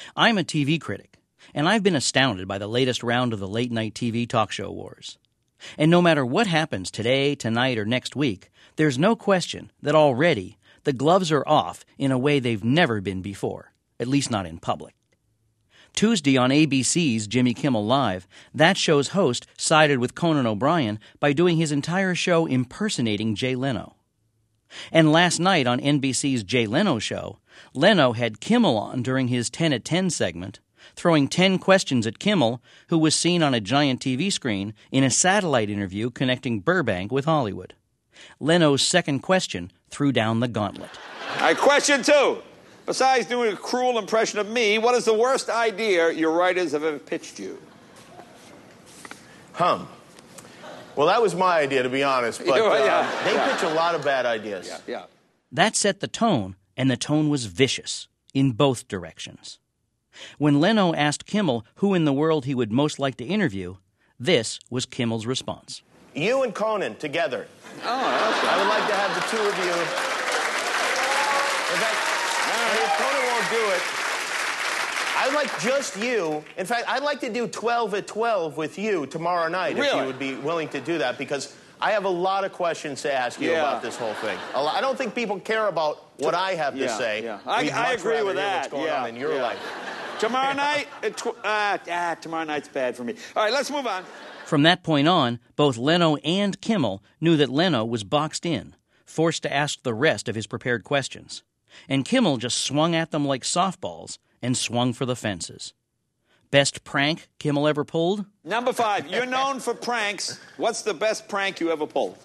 I'm a TV critic, and I've been astounded by the latest round of the late-night TV talk show wars. And no matter what happens today, tonight, or next week, there's no question that already the gloves are off in a way they've never been before, at least not in public. Tuesday on ABC's Jimmy Kimmel Live, that show's host sided with Conan O'Brien by doing his entire show impersonating Jay Leno. And last night on NBC's Jay Leno Show, Leno had Kimmel on during his 10 at 10 segment, throwing 10 questions at Kimmel, who was seen on a giant TV screen in a satellite interview connecting Burbank with Hollywood. Leno's second question threw down the gauntlet. All right, question 2. Besides doing a cruel impression of me, what is the worst idea your writers have ever pitched you? Well, that was my idea, to be honest, but they pitch a lot of bad ideas. Yeah. That set the tone, and the tone was vicious, in both directions. When Leno asked Kimmel who in the world he would most like to interview, this was Kimmel's response. You and Conan together. Oh, okay. I would like to have the two of you. In fact, if Conan won't do it, I'd like just you. In fact, I'd like to do 12 at 12 with you tomorrow night, if you would be willing to do that, because I have a lot of questions to ask you about this whole thing. I don't think people care about what I have to say. Yeah. I agree with that. What's going on in your life. Tomorrow night? Tomorrow night's bad for me. All right, let's move on. From that point on, both Leno and Kimmel knew that Leno was boxed in, forced to ask the rest of his prepared questions. And Kimmel just swung at them like softballs and swung for the fences. Best prank Kimmel ever pulled? Number 5, you're known for pranks. What's the best prank you ever pulled?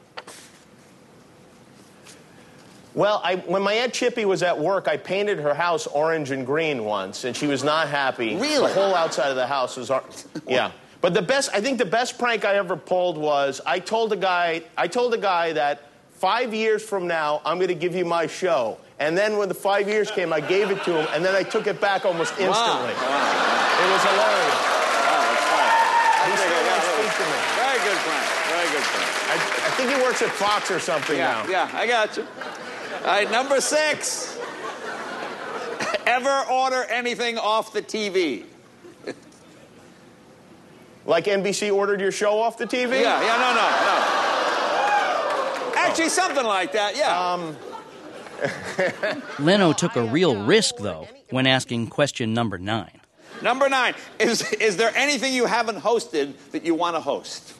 Well, when my Aunt Chippy was at work, I painted her house orange and green once, and she was not happy. Really? The whole outside of the house was yeah. But I think the best prank I ever pulled was I told a guy that 5 years from now, I'm going to give you my show. And then when the 5 years came, I gave it to him, and then I took it back almost instantly. Wow. It was hilarious. Oh, that's fine. He still won't speak to me. Very good prank. Very good prank. I think he works at Fox or something now. Yeah, I got you. All right, number 6. Ever order anything off the TV? Like NBC ordered your show off the TV? No. Actually, something like that, yeah. Leno took a real risk, though, when asking question number 9. Number 9, is there anything you haven't hosted that you want to host?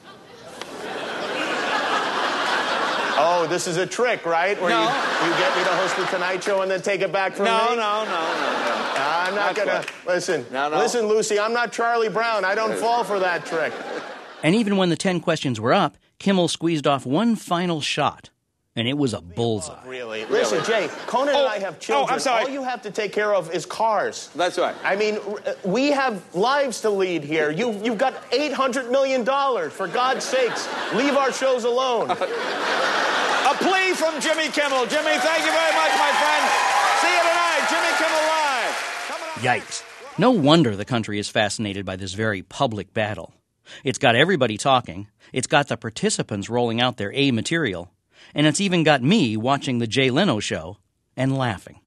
Oh, this is a trick, right? Where you get me to host the Tonight Show and then take it back from me? No. I'm not going to... Listen, listen, Lucy, I'm not Charlie Brown. I don't fall for that trick. And even when the 10 questions were up, Kimmel squeezed off one final shot, and it was a bullseye. Really? Listen, Jay, Conan and I have children. I'm sorry. All you have to take care of is cars. That's right. I mean, we have lives to lead here. You've got $800 million. For God's sakes, leave our shows alone. A plea from Jimmy Kimmel. Jimmy, thank you very much, my friend. See you tonight, Jimmy Kimmel Live. Yikes. No wonder the country is fascinated by this very public battle. It's got everybody talking, it's got the participants rolling out their A material, and it's even got me watching the Jay Leno Show and laughing.